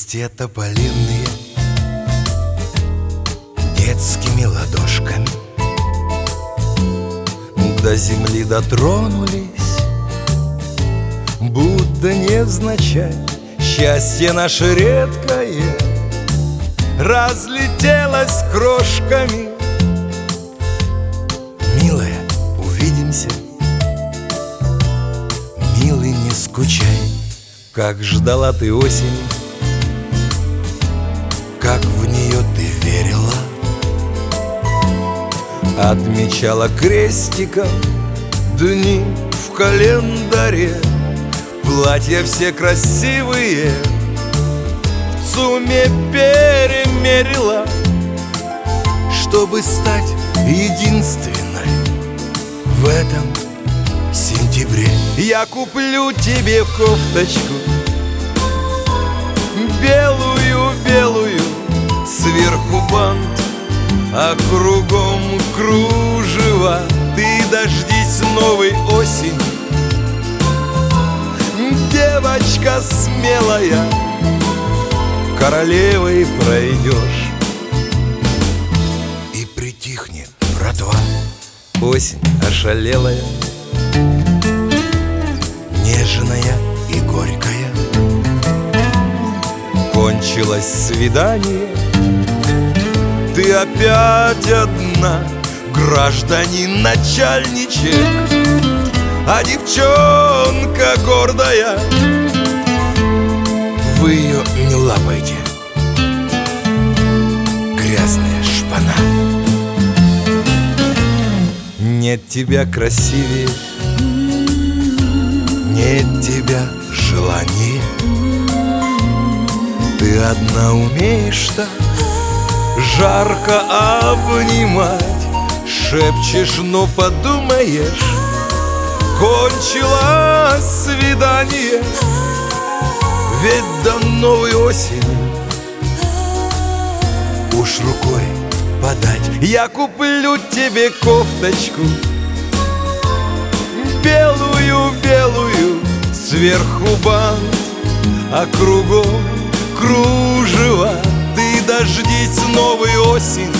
Листья тополиные детскими ладошками до земли дотронулись, будто невзначай. Счастье наше редкое разлетелось крошками. Милая, увидимся, милый, не скучай. Как ждала ты осени, как в нее ты верила, отмечала крестиком дни в календаре. Платья все красивые в ЦУМе перемерила, чтобы стать единственной в этом сентябре. Я куплю тебе кофточку белую-белую, сверху бант, а кругом кружево. Ты дождись новой осени, девочка смелая, королевой пройдешь. И притихнет братва, осень ошалелая, нежная и горькая. Кончилось свидание, ты опять одна, гражданин начальничек, а девчонка гордая. Вы ее не лапайте, грязная шпана. Нет тебя красивее, нет тебя желания. Ты одна умеешь так жарко обнимать. Шепчешь, но подумаешь, кончилось свидание. Ведь до новой осени уж рукой подать. Я куплю тебе кофточку белую-белую, сверху бант, а кругом кружево. Ты дождись новой осени,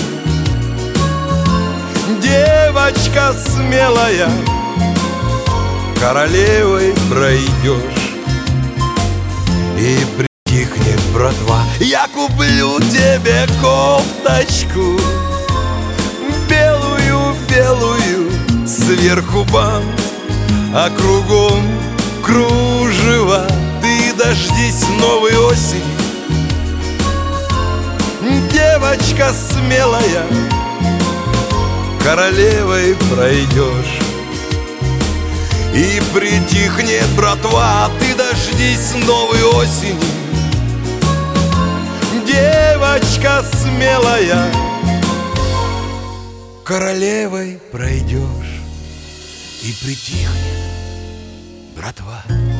девочка смелая, королевой пройдешь. И притихнет братва, я куплю тебе кофточку белую-белую, сверху бант, а кругом кружево. Ты дождись новой осени, девочка смелая, королевой пройдешь. И притихнет братва, ты дождись новой осени, девочка смелая, королевой пройдешь. И притихнет братва.